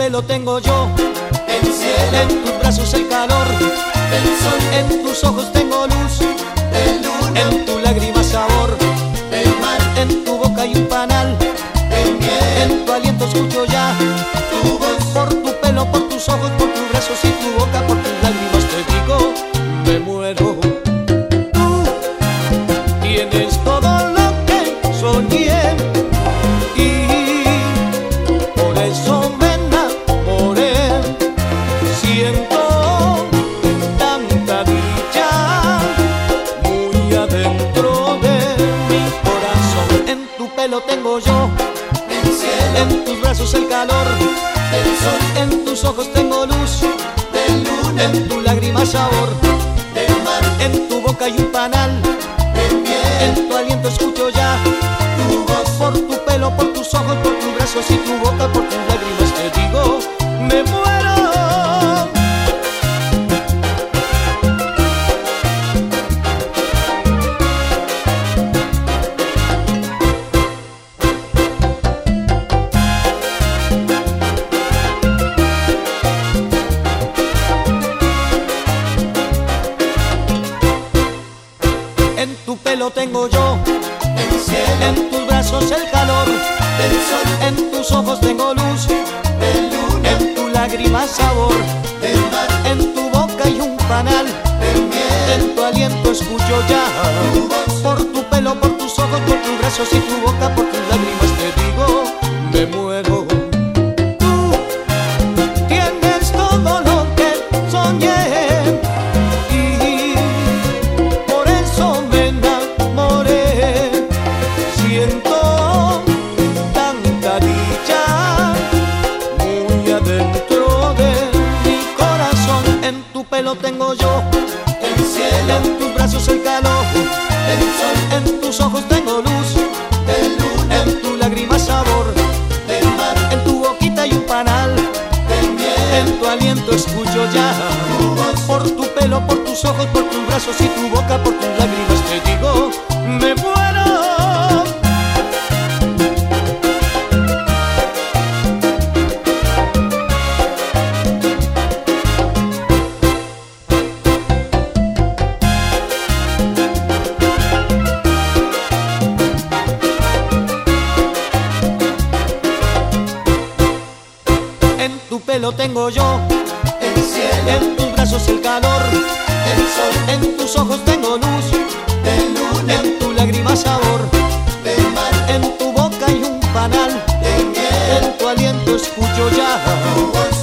pelo tengo yo el cielo, en tus brazos el calor el sol, en tus ojos tengo luz, el luna, en tu lágrima sabor, el mar, en tu boca hay un panal, el miel, en tu aliento escucho ya tu voz, por tu pelo, por tus ojos, por tus brazos y tu boca, por tus lágrimas te digo, me muero. Tú tienes todo lo que soñé y por eso me enamoré. Siento tanta dicha muy adentro de mi corazón. En tu pelo tengo yo el cielo, en tus brazos el calor, el sol, en tus ojos tengo luz, el luna, en tu lágrima sabor, el mar, en tu boca hay un panal, el miel, en tu aliento escucho ya tu voz, por tu pelo, por tus ojos, por tus brazos y tu boca, por tus lágrimas te digo, me muero. En tu pelo tengo yo el cielo, en tus brazos el calor, el sol, en tus ojos tengo luz, el luna, en tu lágrima sabor, el mar, en tu boca hay un panal, el miel, en tu aliento escucho ya tu voz, por tu pelo, por tus ojos, por tus brazos y tu boca, por tus lágrimas te digo, me muero. Tú tienes todo lo que soñé y por eso me enamoré. Siento tanta dicha muy adentro de mi corazón. En tu pelo tengo yo el cielo, en tus brazos el calor, el sol, en tus ojos tengo luz, el luna, en tu lágrima sabor, el mar, en tu boquita hay un panal, el miel, en tu aliento escucho ya tu voz, por tu pelo, por tus ojos, por tus brazos y tu boca, por tus lágrimas te digo, me muero. En tu pelo tengo yo el cielo, en tus brazos el calor, el sol, en tus ojos tengo luz, el luna, en tu lágrima sabor, el mar, en tu boca hay un panal, el miel, en tu aliento escucho ya tu voz,